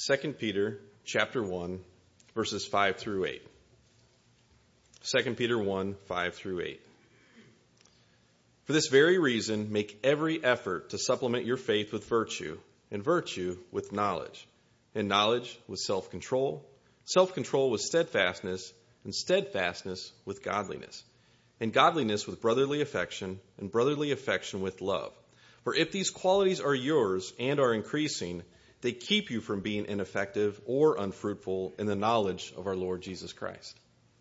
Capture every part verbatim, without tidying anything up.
Second Peter chapter one, verses five through eight. Second Peter one, five through eight. For this very reason, make every effort to supplement your faith with virtue, and virtue with knowledge, and knowledge with self-control, self-control with steadfastness, and steadfastness with godliness, and godliness with brotherly affection, and brotherly affection with love. For if these qualities are yours and are increasing, they keep you from being ineffective or unfruitful in the knowledge of our Lord Jesus Christ.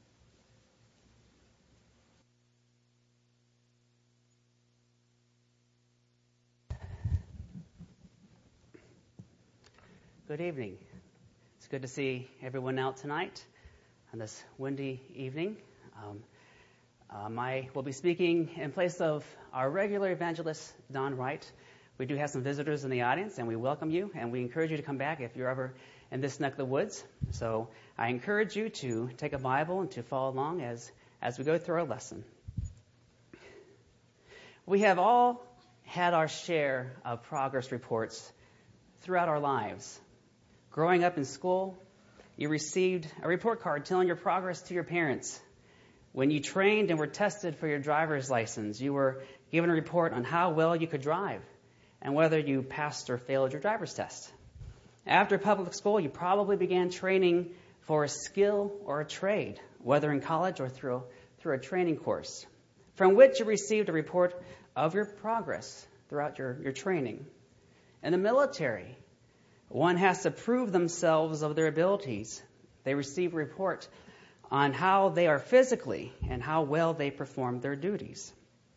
Good evening. It's good to see everyone out tonight on this windy evening. Um, um, I will be speaking in place of our regular evangelist, Don Wright. We do have some visitors in the audience, and we welcome you, and we encourage you to come back if you're ever in this neck of the woods. So I encourage you to take a Bible and to follow along as, as we go through our lesson. We have all had our share of progress reports throughout our lives. Growing up in school, you received a report card telling your progress to your parents. When you trained and were tested for your driver's license, you were given a report on how well you could drive and whether you passed or failed your driver's test. After public school, you probably began training for a skill or a trade, whether in college or through, through a training course, from which you received a report of your progress throughout your, your training. In the military, one has to prove themselves of their abilities. They receive a report on how they are physically and how well they perform their duties.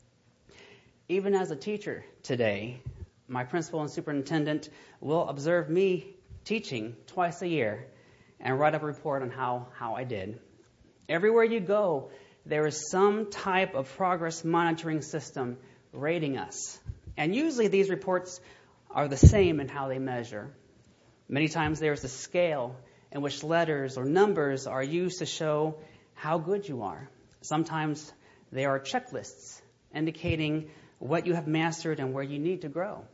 Even as a teacher today, my principal and superintendent will observe me teaching twice a year and write up a report on how, how I did. Everywhere you go, there is some type of progress monitoring system rating us. And usually these reports are the same in how they measure. Many times there's a scale in which letters or numbers are used to show how good you are. Sometimes there are checklists indicating what you have mastered and where you need to grow.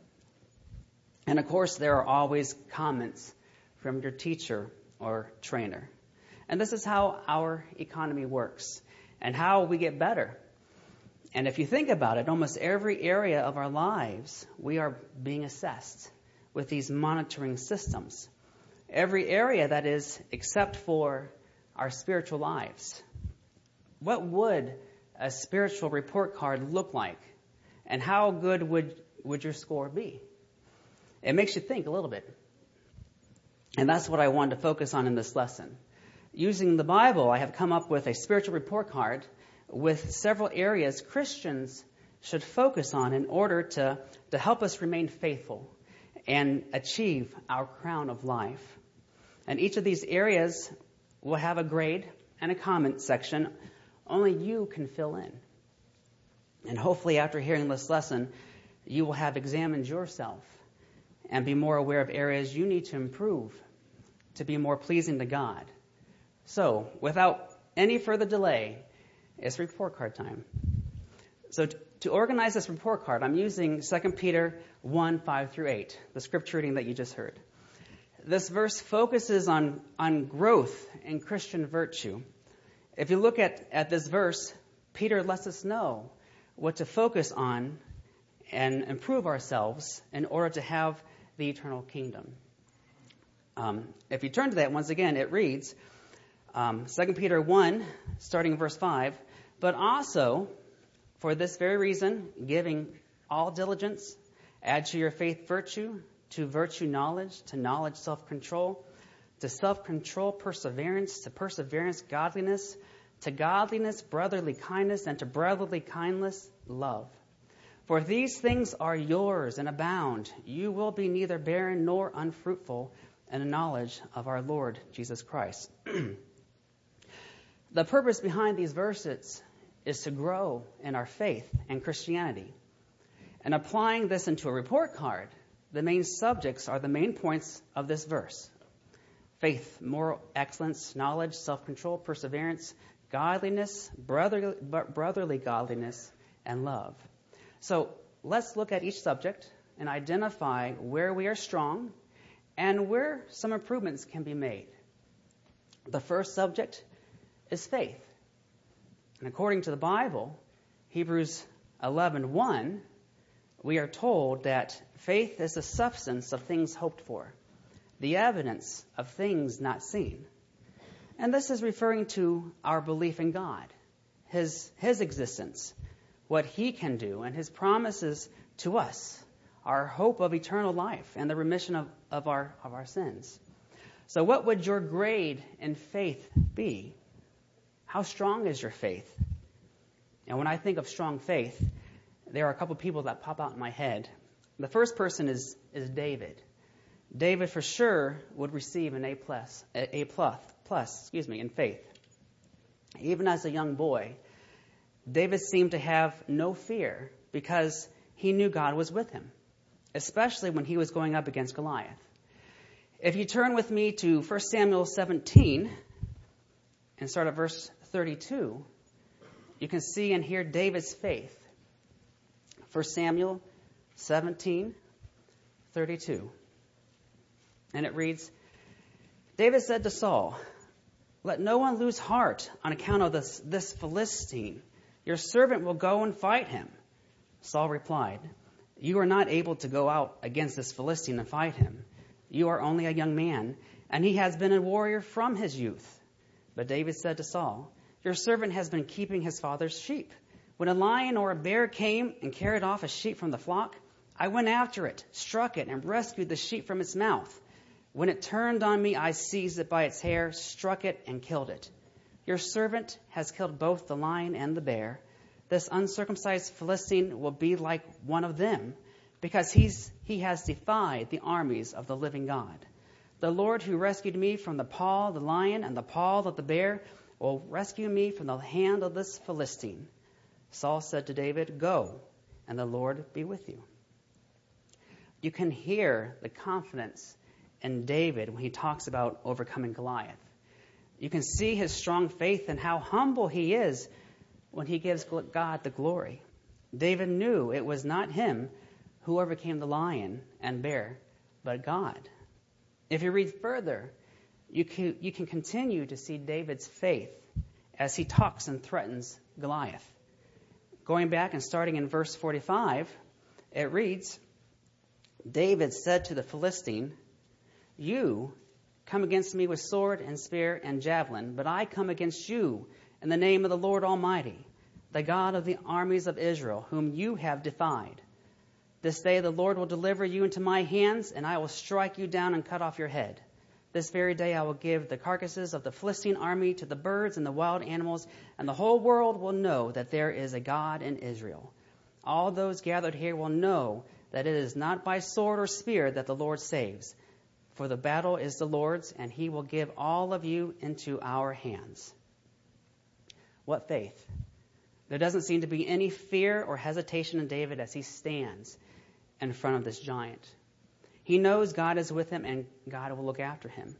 And of course, there are always comments from your teacher or trainer. And this is how our economy works and how we get better. And if you think about it, almost every area of our lives, we are being assessed with these monitoring systems. Every area, that is, except for our spiritual lives. What would a spiritual report card look like? And how good would, would your score be? It makes you think a little bit. And that's what I wanted to focus on in this lesson. Using the Bible, I have come up with a spiritual report card with several areas Christians should focus on in order to, to help us remain faithful and achieve our crown of life. And each of these areas will have a grade and a comment section only you can fill in. And hopefully after hearing this lesson, you will have examined yourself and be more aware of areas you need to improve to be more pleasing to God. So, without any further delay, it's report card time. So to, to organize this report card, I'm using Second Peter one, five through eight, the scripture reading that you just heard. This verse focuses on, on growth in Christian virtue. If you look at, at this verse, Peter lets us know what to focus on and improve ourselves in order to have the eternal kingdom. Um, if you turn to that, once again, it reads, um, Second Peter one, starting verse five, but also, for this very reason, giving all diligence, add to your faith virtue, to virtue knowledge, to knowledge self-control, to self-control perseverance, to perseverance godliness, to godliness brotherly kindness, and to brotherly kindness love. For if these things are yours and abound, you will be neither barren nor unfruitful in the knowledge of our Lord Jesus Christ. The purpose behind these verses is to grow in our faith and Christianity. And applying this into a report card, the main subjects are the main points of this verse. Faith, moral excellence, knowledge, self-control, perseverance, godliness, brotherly, brotherly godliness, and love. So let's look at each subject and identify where we are strong and where some improvements can be made. The first subject is faith. And according to the Bible, Hebrews eleven one, we are told that faith is the substance of things hoped for, the evidence of things not seen. And this is referring to our belief in God, His, His existence, what He can do, and His promises to us, our hope of eternal life and the remission of, of, our, of our sins. So what would your grade in faith be? How strong is your faith? And when I think of strong faith, there are a couple people that pop out in my head. The first person is, is David. David for sure would receive an A plus, A plus, plus, excuse me, in faith. Even as a young boy, David seemed to have no fear because he knew God was with him, especially when he was going up against Goliath. If you turn with me to First Samuel seventeen and start at verse thirty-two, you can see and hear David's faith. First Samuel seventeen thirty-two. And it reads, David said to Saul, "Let no one lose heart on account of this, this Philistine. Your servant will go and fight him." Saul replied, "You are not able to go out against this Philistine and fight him. You are only a young man, and he has been a warrior from his youth." But David said to Saul, "Your servant has been keeping his father's sheep. When a lion or a bear came and carried off a sheep from the flock, I went after it, struck it, and rescued the sheep from its mouth. When it turned on me, I seized it by its hair, struck it, and killed it. Your servant has killed both the lion and the bear. This uncircumcised Philistine will be like one of them, because he's, he has defied the armies of the living God. The Lord who rescued me from the paw of the lion and the paw of the bear will rescue me from the hand of this Philistine." Saul said to David, "Go, and the Lord be with you." You can hear the confidence in David when he talks about overcoming Goliath. You can see his strong faith and how humble he is when he gives God the glory. David knew it was not him who overcame the lion and bear, but God. If you read further, you can, you can continue to see David's faith as he talks and threatens Goliath. Going back and starting in verse forty-five, it reads, David said to the Philistine, "You come against me with sword and spear and javelin, but I come against you in the name of the Lord Almighty, the God of the armies of Israel, whom you have defied. This day the Lord will deliver you into my hands, and I will strike you down and cut off your head. This very day I will give the carcasses of the Philistine army to the birds and the wild animals, and the whole world will know that there is a God in Israel. All those gathered here will know that it is not by sword or spear that the Lord saves, for the battle is the Lord's, and he will give all of you into our hands." What faith! There doesn't seem to be any fear or hesitation in David as he stands in front of this giant. He knows God is with him and God will look after him.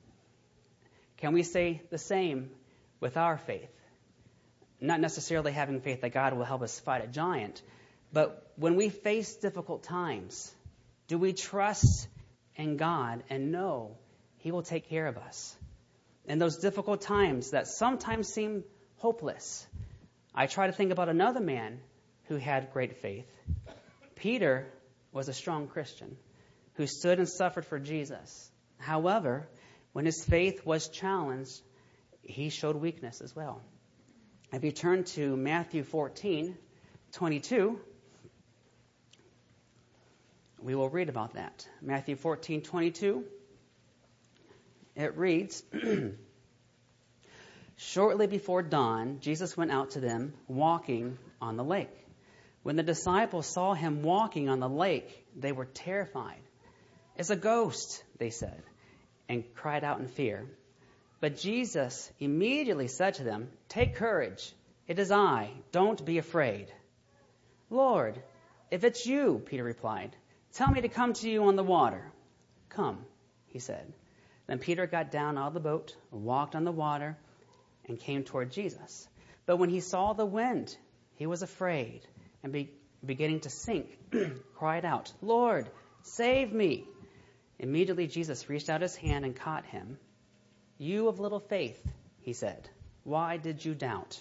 Can we say the same with our faith? Not necessarily having faith that God will help us fight a giant, but when we face difficult times, do we trust in God and know he will take care of us? In those difficult times that sometimes seem hopeless, I try to think about another man who had great faith. Peter was a strong Christian who stood and suffered for Jesus. However, when his faith was challenged, he showed weakness as well. If you turn to Matthew fourteen twenty-two, we will read about that. Matthew fourteen twenty-two, it reads, Shortly before dawn, Jesus went out to them, walking on the lake. When the disciples saw him walking on the lake, they were terrified. "It's a ghost," they said, and cried out in fear. But Jesus immediately said to them, "Take courage. It is I. Don't be afraid." "Lord, if it's you," Peter replied, "tell me to come to you on the water." "Come," he said. Then Peter got down out of the boat, walked on the water, and came toward Jesus. But when he saw the wind, he was afraid, and be, beginning to sink, cried out, "Lord, save me." Immediately Jesus reached out his hand and caught him. "You of little faith," he said, "why did you doubt?"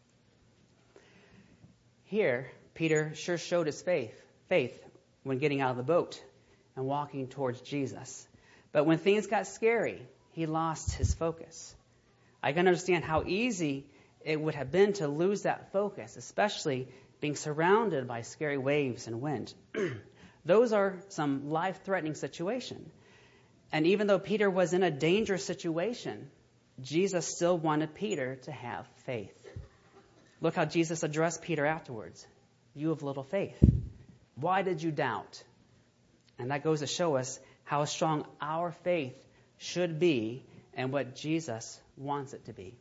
Here, Peter sure showed his faith, faith when getting out of the boat and walking towards Jesus. But when things got scary, he lost his focus. I can understand how easy it would have been to lose that focus, especially being surrounded by scary waves and wind. Those are some life-threatening situations. And even though Peter was in a dangerous situation, Jesus still wanted Peter to have faith. Look how Jesus addressed Peter afterwards. "You of little faith, why did you doubt?" And that goes to show us how strong our faith should be and what Jesus wants it to be.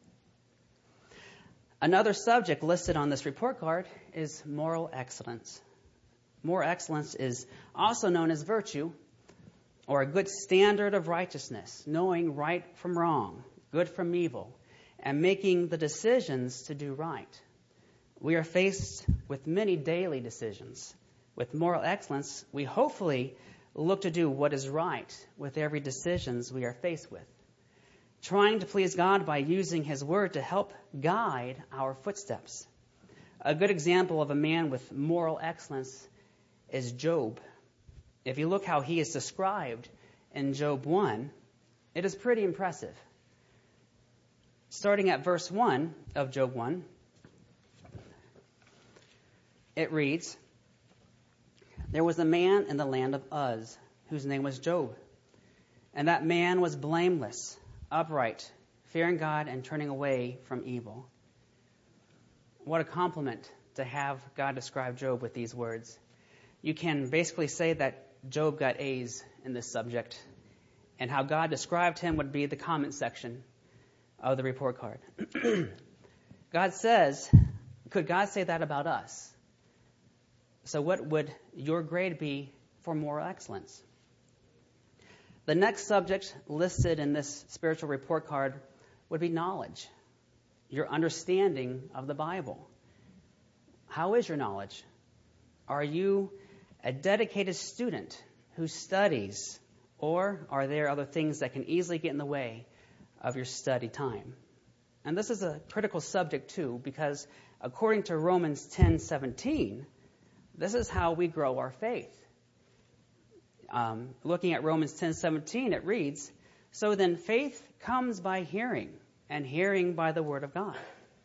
Another subject listed on this report card is moral excellence. Moral excellence is also known as virtue, or a good standard of righteousness, knowing right from wrong, good from evil, and making the decisions to do right. We are faced with many daily decisions. With moral excellence, we hopefully look to do what is right with every decisions we are faced with, trying to please God by using His Word to help guide our footsteps. A good example of a man with moral excellence is Job. If you look how he is described in Job one, it is pretty impressive. Starting at verse one of Job one, it reads, "There was a man in the land of Uz, whose name was Job. And that man was blameless, upright, fearing God and turning away from evil." What a compliment to have God describe Job with these words. You can basically say that Job got A's in this subject, and how God described him would be the comment section of the report card. God says, could God say that about us? So what would your grade be for moral excellence? The next subject listed in this spiritual report card would be knowledge, your understanding of the Bible. How is your knowledge? Are you a dedicated student who studies, or are there other things that can easily get in the way of your study time? And this is a critical subject too, because according to Romans ten seventeen, this is how we grow our faith. Um, looking at Romans ten seventeen, it reads, "So then faith comes by hearing, and hearing by the word of God."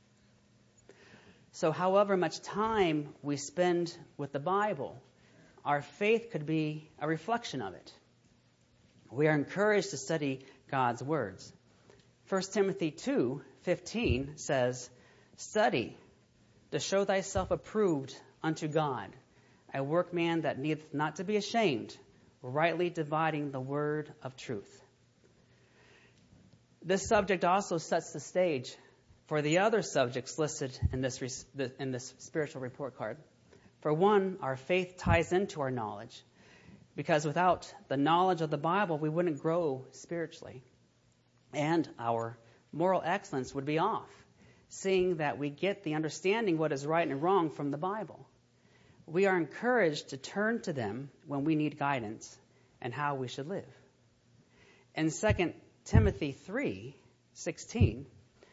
So however much time we spend with the Bible, our faith could be a reflection of it. We are encouraged to study God's words. First Timothy two fifteen says, "Study to show thyself approved unto God, a workman that needeth not to be ashamed, rightly dividing the word of truth." This subject also sets the stage for the other subjects listed in this in this spiritual report card. For one, our faith ties into our knowledge, because without the knowledge of the Bible, we wouldn't grow spiritually. And our moral excellence would be off, seeing that we get the understanding what is right and wrong from the Bible. We are encouraged to turn to them when we need guidance and how we should live. In Second Timothy three sixteen,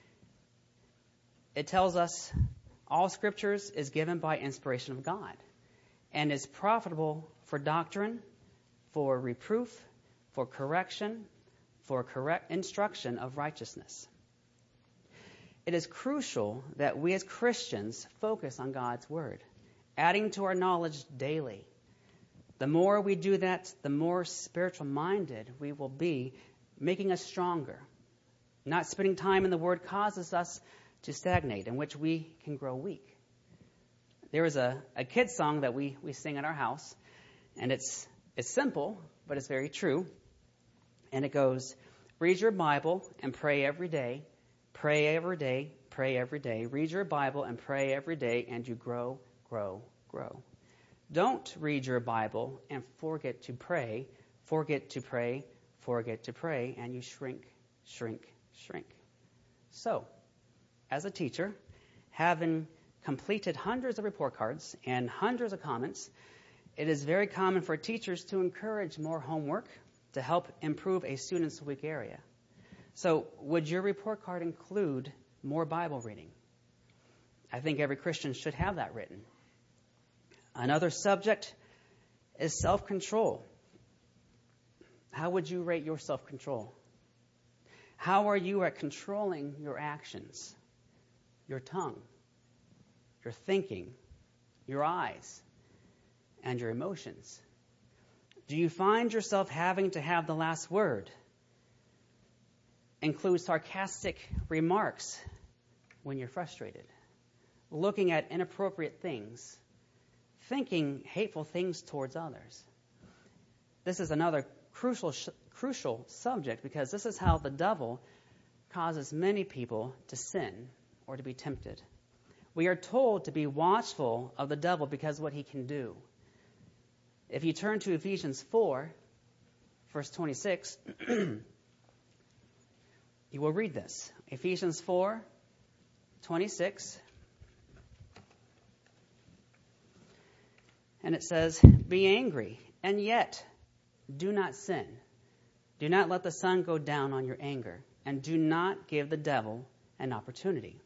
it tells us, "All scriptures is given by inspiration of God, and is profitable for doctrine, for reproof, for correction, for correct instruction of righteousness." It is crucial that we as Christians focus on God's word, adding to our knowledge daily. The more we do that, the more spiritual minded we will be, making us stronger. Not spending time in the word causes us to stagnate, in which we can grow weak. There is a, a kid's song that we, we sing in our house, and it's it's simple, but it's very true. And it goes, "Read your Bible and pray every day, pray every day, pray every day. Read your Bible and pray every day, and you grow, grow, grow. Don't read your Bible and forget to pray, forget to pray, forget to pray, and you shrink, shrink, shrink." So, as a teacher, having completed hundreds of report cards and hundreds of comments, it is very common for teachers to encourage more homework to help improve a student's weak area. So would your report card include more Bible reading? I think every Christian should have that written. Another subject is self-control. How would you rate your self-control? How are you at controlling your actions, your tongue, your thinking, your eyes, and your emotions? Do you find yourself having to have the last word? Include sarcastic remarks when you're frustrated, looking at inappropriate things, thinking hateful things towards others. This is another crucial crucial subject because this is how the devil causes many people to sin or to be tempted. We are told to be watchful of the devil because what he can do. If you turn to Ephesians four, verse twenty-six, you will read this. Ephesians four, twenty-six. And it says, "Be angry, and yet do not sin. Do not let the sun go down on your anger, and do not give the devil an opportunity."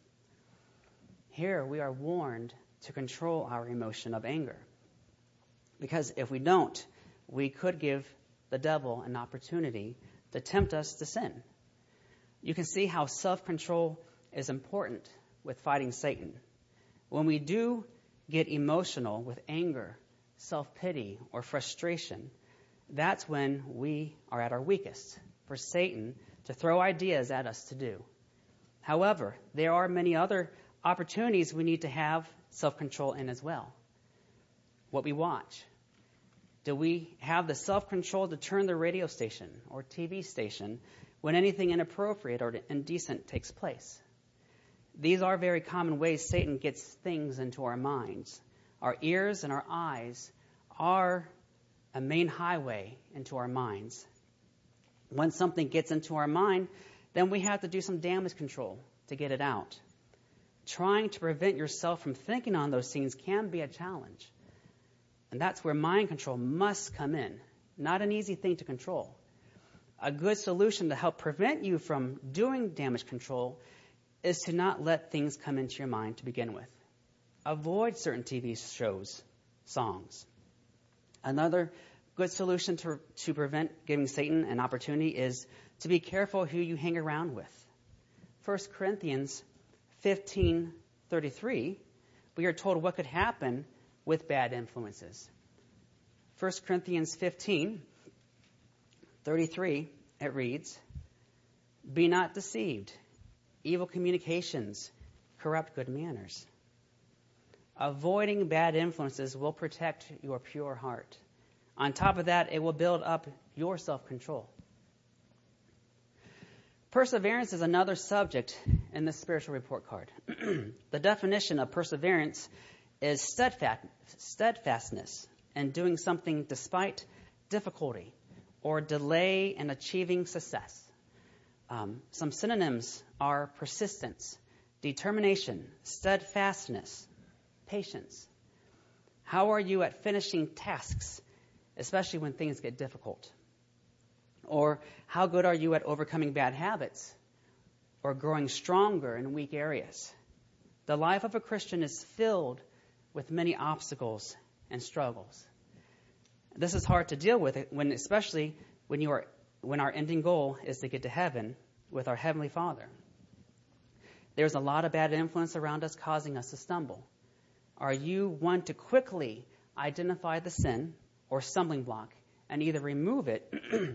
Here we are warned to control our emotion of anger. Because if we don't, we could give the devil an opportunity to tempt us to sin. You can see how self-control is important with fighting Satan. When we do get emotional with anger, self-pity, or frustration, that's when we are at our weakest for Satan to throw ideas at us to do. However, there are many other opportunities we need to have self-control in as well. What we watch. Do we have the self-control to turn the radio station or T V station when anything inappropriate or indecent takes place? These are very common ways Satan gets things into our minds. Our ears and our eyes are a main highway into our minds. When something gets into our mind, then we have to do some damage control to get it out. Trying to prevent yourself from thinking on those things can be a challenge. And that's where mind control must come in. Not an easy thing to control. A good solution to help prevent you from doing damage control is to not let things come into your mind to begin with. Avoid certain T V shows, songs. Another good solution to, to prevent giving Satan an opportunity is to be careful who you hang around with. First Corinthians fifteen thirty-three, we are told what could happen with bad influences. First Corinthians fifteen thirty-three, it reads, "Be not deceived. Evil communications corrupt good manners." Avoiding bad influences will protect your pure heart. On top of that, it will build up your self-control. Perseverance is another subject in the spiritual report card. The definition of perseverance is steadfast, steadfastness in doing something despite difficulty or delay in achieving success. Um, some synonyms are persistence, determination, steadfastness, patience. How are you at finishing tasks, especially when things get difficult? Or how good are you at overcoming bad habits or growing stronger in weak areas? The life of a Christian is filled with many obstacles and struggles. This is hard to deal with, when, especially when you are, when our ending goal is to get to heaven with our Heavenly Father. There's a lot of bad influence around us causing us to stumble. Are you one to quickly identify the sin or stumbling block and either remove it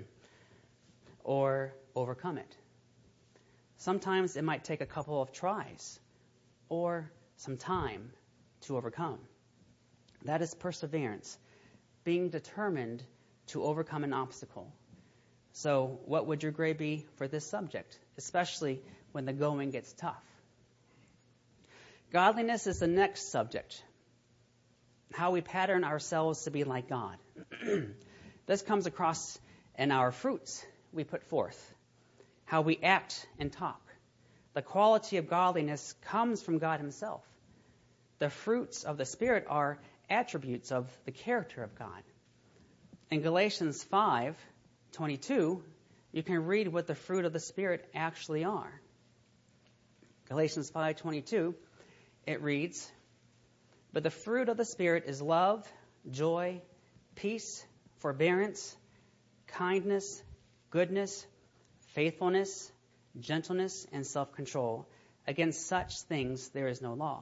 or overcome it? Sometimes it might take a couple of tries or some time to overcome. That is perseverance, being determined to overcome an obstacle. So what would your grade be for this subject, especially when the going gets tough? Godliness is the next subject. How we pattern ourselves to be like God. This comes across in our fruits we put forth, how we act and talk. The quality of godliness comes from God Himself. The fruits of the Spirit are attributes of the character of God. In Galatians five, twenty-two, you can read what the fruit of the Spirit actually are. Galatians five twenty-two, it reads, "But the fruit of the Spirit is love, joy, peace, forbearance, kindness, goodness, faithfulness, gentleness, and self-control. Against such things there is no law."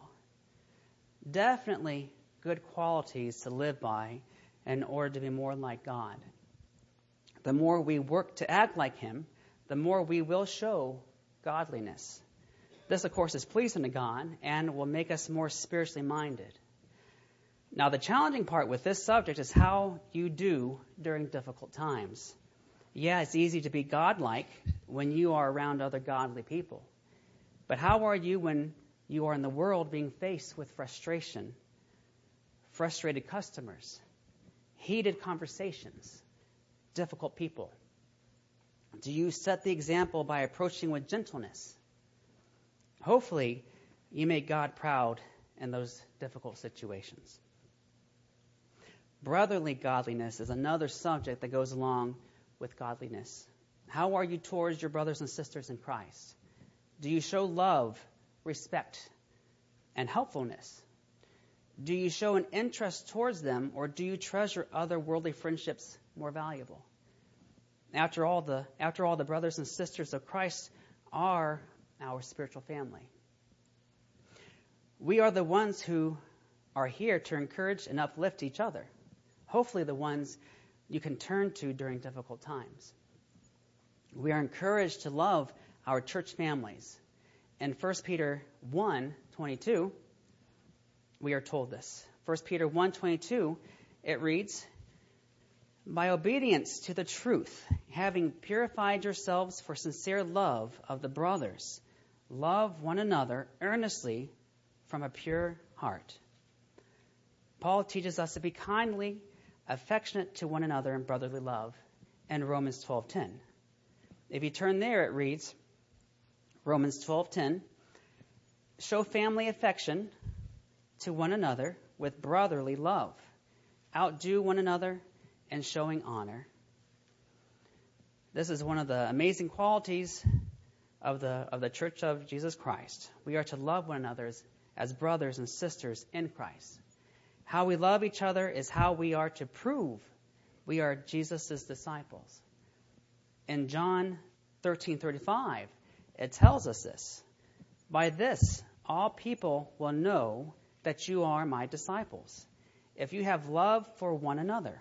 Definitely good qualities to live by in order to be more like God. The more we work to act like Him, the more we will show godliness. This, of course, is pleasing to God and will make us more spiritually minded. Now, the challenging part with this subject is how you do during difficult times. Yeah, it's easy to be godlike when you are around other godly people. But how are you when you are in the world being faced with frustration, frustrated customers, heated conversations, difficult people? Do you set the example by approaching with gentleness? Hopefully, you make God proud in those difficult situations. Brotherly godliness is another subject that goes along with godliness. How are you towards your brothers and sisters in Christ? Do you show love, respect, and helpfulness? Do you show an interest towards them, or do you treasure other worldly friendships more valuable? After all, the after all, the brothers and sisters of Christ are our spiritual family. We are the ones who are here to encourage and uplift each other. Hopefully the ones you can turn to during difficult times. We are encouraged to love our church families. In First Peter one twenty-two, we are told this. First Peter one twenty-two, it reads, "By obedience to the truth, having purified yourselves for sincere love of the brothers, love one another earnestly from a pure heart." Paul teaches us to be kindly, affectionate to one another in brotherly love in Romans twelve ten. If you turn there, it reads, Romans twelve ten, "Show family affection to one another with brotherly love. Outdo one another in showing honor." This is one of the amazing qualities of the of the Church of Jesus Christ. We are to love one another as, as brothers and sisters in Christ. How we love each other is how we are to prove we are Jesus' disciples. In John thirteen thirty-five, it tells us this. "By this, all people will know that you are my disciples, if you have love for one another."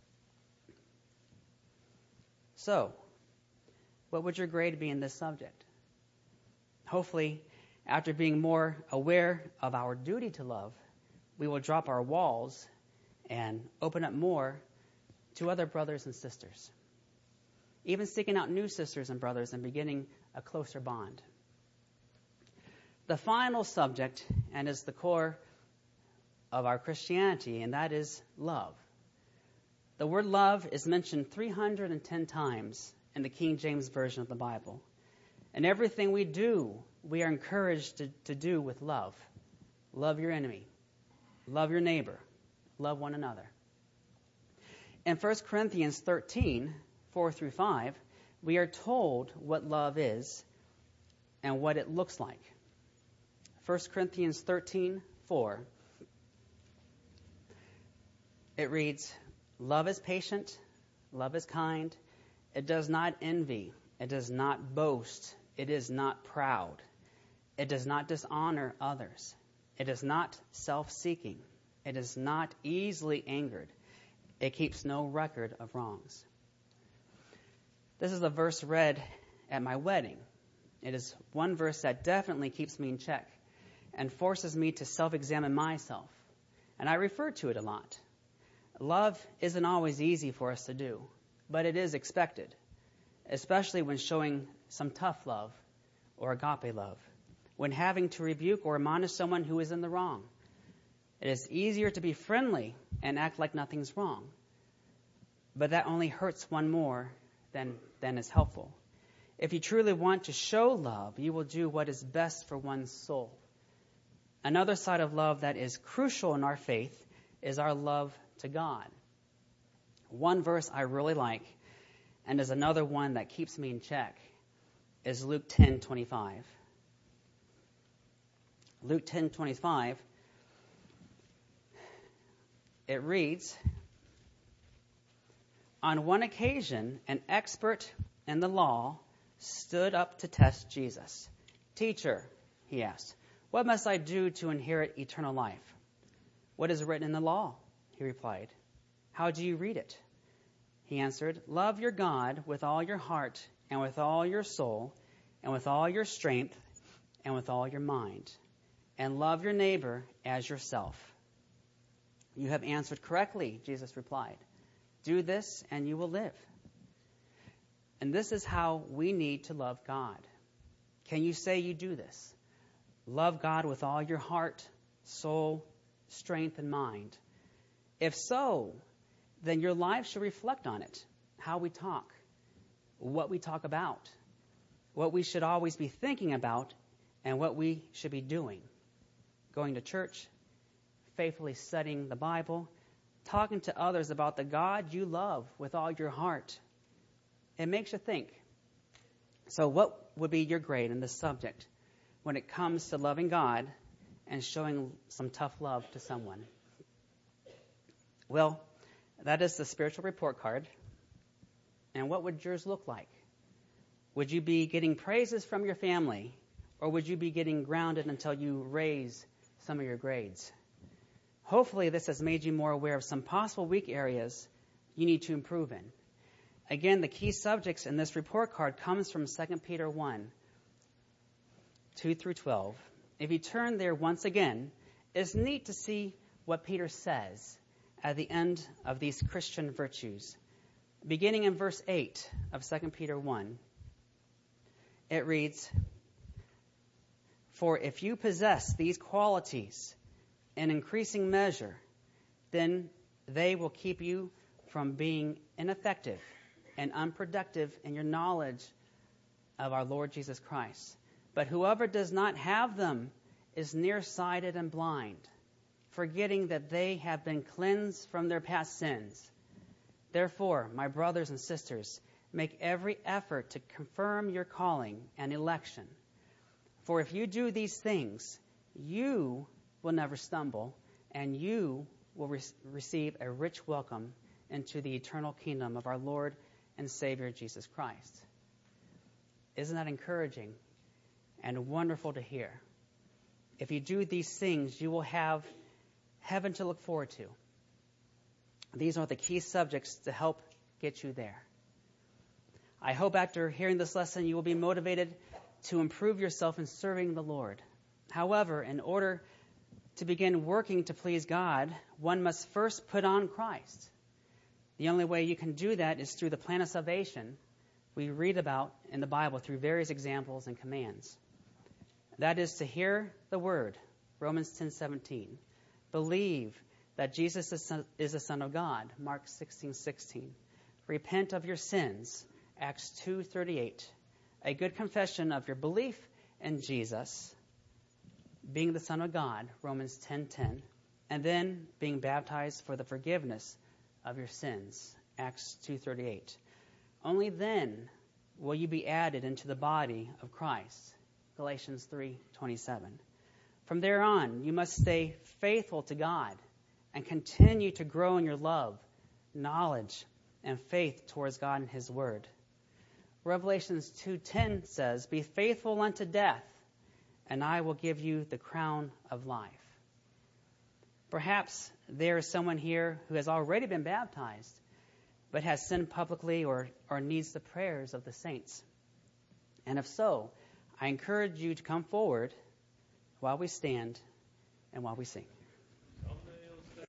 So, what would your grade be in this subject? Hopefully, after being more aware of our duty to love, we will drop our walls and open up more to other brothers and sisters, even seeking out new sisters and brothers and beginning a closer bond. The final subject, and is the core of our Christianity, and that is love. The word love is mentioned three hundred ten times in the King James Version of the Bible. And everything we do, we are encouraged to, to do with love. Love your enemy. Love your neighbor. Love one another. In First Corinthians thirteen, four through five, we are told what love is and what it looks like. First Corinthians thirteen, four. It reads, "Love is patient. Love is kind. It does not envy. It does not boast. It is not proud. It does not dishonor others. It is not self-seeking. It is not easily angered. It keeps no record of wrongs." This is a verse read at my wedding. It is one verse that definitely keeps me in check and forces me to self-examine myself. And I refer to it a lot. Love isn't always easy for us to do, but it is expected, especially when showing some tough love or agape love, when having to rebuke or admonish someone who is in the wrong. It is easier to be friendly and act like nothing's wrong, but that only hurts one more than, than is helpful. If you truly want to show love, you will do what is best for one's soul. Another side of love that is crucial in our faith is our love to God. One verse I really like, and is another one that keeps me in check, is Luke ten twenty-five. Luke ten twenty-five, it reads, "On one occasion, an expert in the law stood up to test Jesus. 'Teacher,' he asked, 'what must I do to inherit eternal life?' 'What is written in the law?' he replied. 'How do you read it?' He answered, 'Love your God with all your heart and with all your soul and with all your strength and with all your mind, and love your neighbor as yourself.' 'You have answered correctly,' Jesus replied. 'Do this and you will live.'" And this is how we need to love God. Can you say you do this? Love God with all your heart, soul, strength, and mind. If so, then your life should reflect on it. How we talk, what we talk about, what we should always be thinking about, and what we should be doing. Going to church, faithfully studying the Bible, talking to others about the God you love with all your heart. It makes you think. So what would be your grade in this subject when it comes to loving God and showing some tough love to someone? Well, that is the spiritual report card. And what would yours look like? Would you be getting praises from your family, or would you be getting grounded until you raise some of your grades? Hopefully this has made you more aware of some possible weak areas you need to improve in. Again, the key subjects in this report card comes from Second Peter one, two through twelve. If you turn there once again, it's neat to see what Peter says at the end of these Christian virtues. Beginning in verse eight of Second Peter one, it reads, "For if you possess these qualities in increasing measure, then they will keep you from being ineffective and unproductive in your knowledge of our Lord Jesus Christ. But whoever does not have them is nearsighted and blind, forgetting that they have been cleansed from their past sins. Therefore, my brothers and sisters, make every effort to confirm your calling and election. For if you do these things, you will never stumble, and you will re- receive a rich welcome into the eternal kingdom of our Lord and Savior Jesus Christ." Isn't that encouraging and wonderful to hear? If you do these things, you will have heaven to look forward to. These are the key subjects to help get you there. I hope after hearing this lesson, you will be motivated to improve yourself in serving the Lord. However, in order to begin working to please God, one must first put on Christ. The only way you can do that is through the plan of salvation we read about in the Bible through various examples and commands. That is to hear the word, Romans ten seventeen. Believe that Jesus is the Son of God, Mark sixteen sixteen. Repent of your sins, Acts two thirty-eight. A good confession of your belief in Jesus, being the Son of God, Romans ten ten. And then being baptized for the forgiveness of your sins, Acts two thirty-eight. Only then will you be added into the body of Christ, Galatians three twenty-seven. From there on, you must stay faithful to God and continue to grow in your love, knowledge, and faith towards God and His Word. Revelations two ten says, "Be faithful unto death, and I will give you the crown of life." Perhaps there is someone here who has already been baptized, but has sinned publicly or, or needs the prayers of the saints. And if so, I encourage you to come forward while we stand and while we sing.